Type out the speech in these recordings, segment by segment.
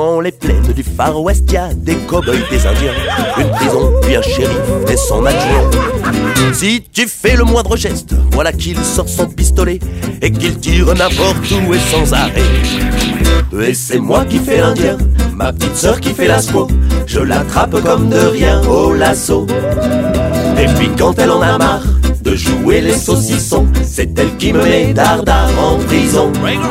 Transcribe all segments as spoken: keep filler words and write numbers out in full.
Dans les plaines du Far West, y a des cow-boys, des indiens, une prison, puis un shérif et son adjoint. Si tu fais le moindre geste, voilà qu'il sort son pistolet et qu'il tire n'importe où et sans arrêt. Et c'est moi qui fais l'indien, ma petite sœur qui fait l'asco. Je l'attrape comme de rien au lasso. Et puis quand elle en a marre de jouer les saucissons, c'est elle qui me met dardard en prison.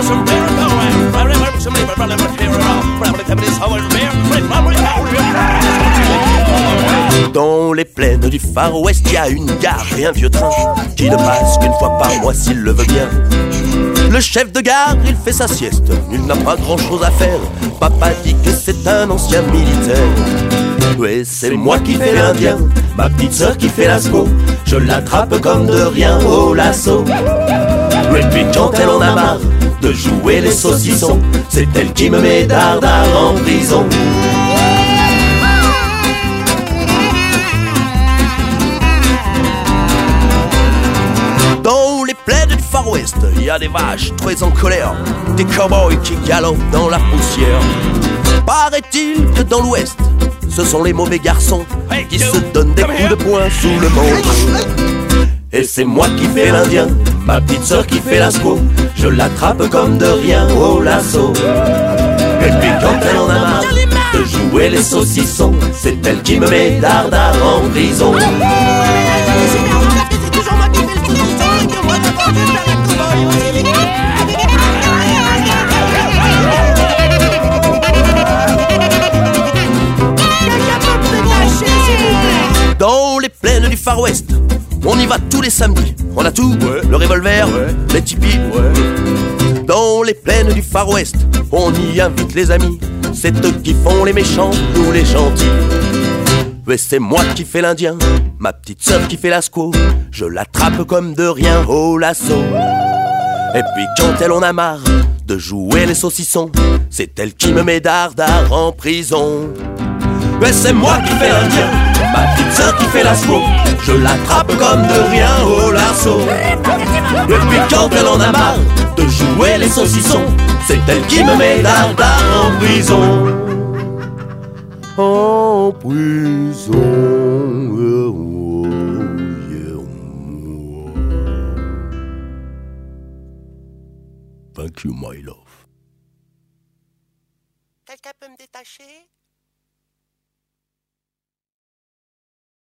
Dans les plaines du Far West, y a une gare et un vieux train qui ne passe qu'une fois par mois s'il le veut bien. Le chef de gare, il fait sa sieste, il n'a pas grand chose à faire. Papa dit que c'est un ancien militaire. Ouais, c'est moi qui fais l'indien, ma petite sœur qui fait l'asco. Je l'attrape comme de rien au lasso. Et puis quand elle en a marre de jouer les saucissons, c'est elle qui me met dardard en prison. Dans les plaines du Far West, il y a des vaches très en colère, des cow-boys qui galopent dans la poussière. Paraît-il que dans l'Ouest, ce sont les mauvais garçons qui se donnent des coups de poing sous le manche. Et c'est moi qui fais l'indien, ma petite sœur qui fait l'asco. Je l'attrape comme de rien au lasso. Et puis quand elle en a marre de jouer les saucissons, c'est elle qui me met dardard en prison. Dans les plaines du Far West, on y va tous les samedis. On a tout, ouais. Le revolver, ouais. Les tipis, ouais. Dans les plaines du Far West, on y invite les amis. C'est eux qui font les méchants, nous les gentils. Mais c'est moi qui fais l'indien, ma petite sœur qui fait l'asco. Je l'attrape comme de rien au lasso. Et puis quand elle en a marre de jouer les saucissons, c'est elle qui me met dardard en prison. Mais c'est moi qui fais l'indien, ma petite sœur qui fait l'asco. Je l'attrape comme de rien au lasso. Et puis quand elle en a marre de jouer les saucissons, c'est elle qui me met dardard en prison. En prison. Thank you, my love. Quelqu'un peut me détacher?